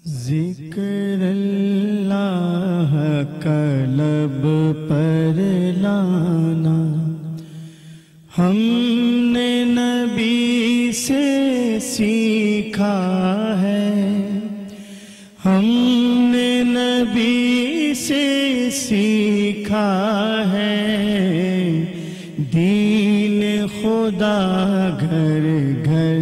ذکر اللہ کا لب پر لانا ہم نے نبی سے سیکھا ہے، ہم نے نبی سے سیکھا ہے، دین خدا گھر گھر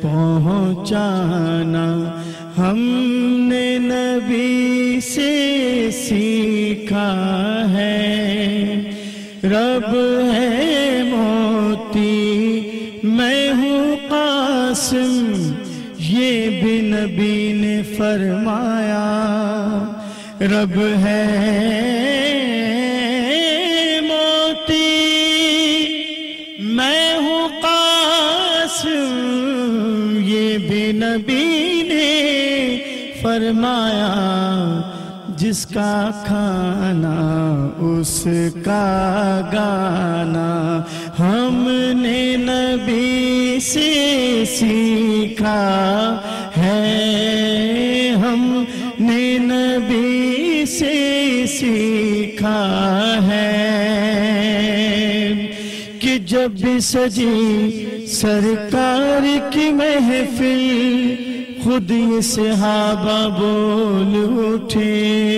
پہنچانا ہم نے نبی سے سیکھا ہے۔ رب ہے موتی میں ہوں قاسم، یہ بھی نبی نے فرمایا۔ رب ہے موتی میں ہوں قاسم، یہ بھی نبی نے فرمایا۔ جس کا کھانا اس کا گانا ہم نے نبی سے سیکھا ہے، ہم نے نبی سے سیکھا ہے کہ جب بھی سجی سرکار کی محفل خود یہ صحابہ بول اٹھے،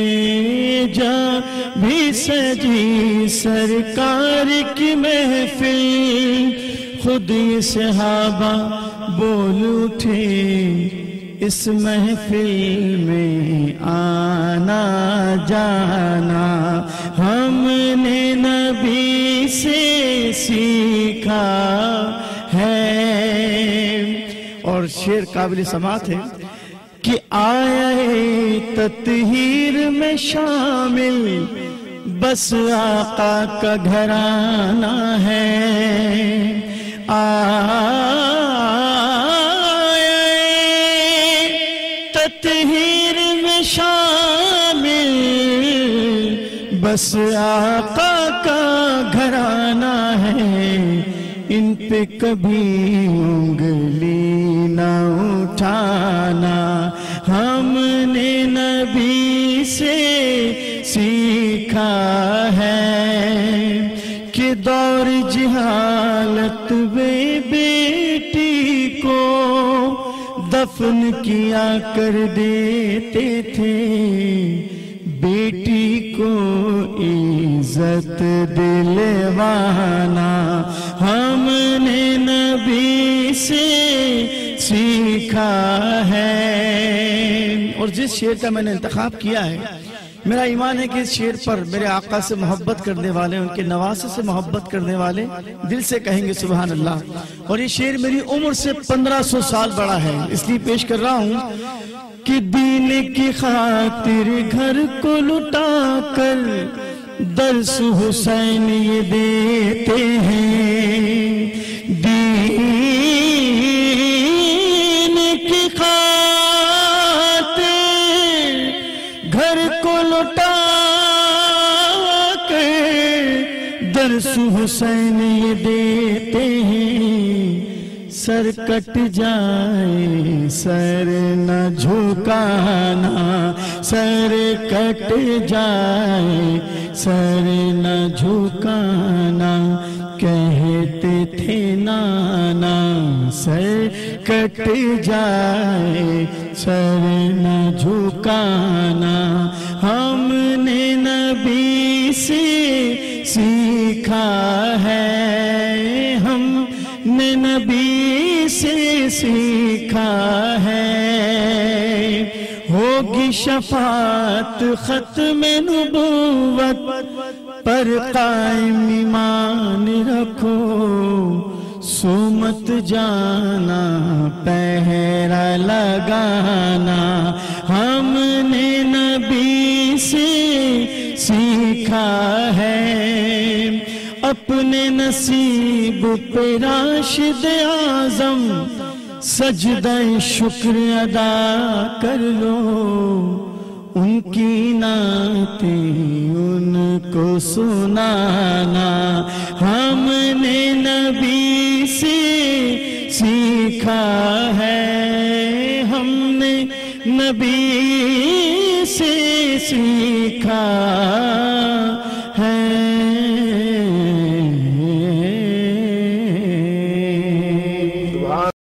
جب بھی سجی سرکار کی محفل خود یہ صحابہ بول اٹھے، اس محفل میں آنا جانا ہم نے نبی سے سیکھا ہے۔ اور شعر قابل سماعت ہے کہ آئے تطہیر میں شامل بس آقا کا گھرانہ ہے، آئے تطہیر میں شامل بس آقا کا گھرانہ ہے، ان پہ کبھی انگلی نہ اٹھانا ہم نے نبی سے سیکھا ہے کہ دور جہالت میں بیٹی کو دفن کیا کر دیتے تھے، بیٹی کو عزت دلوانا ہم نے نبی سے سیکھا ہے۔ اور جس شعر کا میں نے انتخاب کیا ہے، میرا ایمان ہے کہ اس شعر پر میرے آقا سے محبت کرنے والے، ان کے نواسے سے محبت کرنے والے دل سے کہیں گے سبحان اللہ۔ اور یہ شعر میری عمر سے 1500 سال بڑا ہے، اس لیے پیش کر رہا ہوں کہ دین کی خاطر گھر کو لٹا کر درس حسین یہ دیتے ہیں، دین کی خاطر گھر کو لٹا کر درس حسین یہ دیتے ہیں، سر کٹ جائے سر نہ جھکانا، سر کٹ جائے سر نہ جھکانا، کہتے تھے نانا سر کٹ جائے سر نہ جھکانا ہم نے نبی سے سیکھا ہے، ہم نے نبی سے سیکھا ہے۔ ہوگی شفاعت ختم نبوت پر قائم ایمان رکھو، سو مت جانا پہرا لگانا ہم نے نبی سے سیکھا ہے۔ اپنے نصیب پہ راشد اعظم سجدہ شکر ادا کر لو، ان کی نعتیں ان کو سنانا ہم نے نبی سے سیکھا ہے، ہم نے نبی سے سیکھا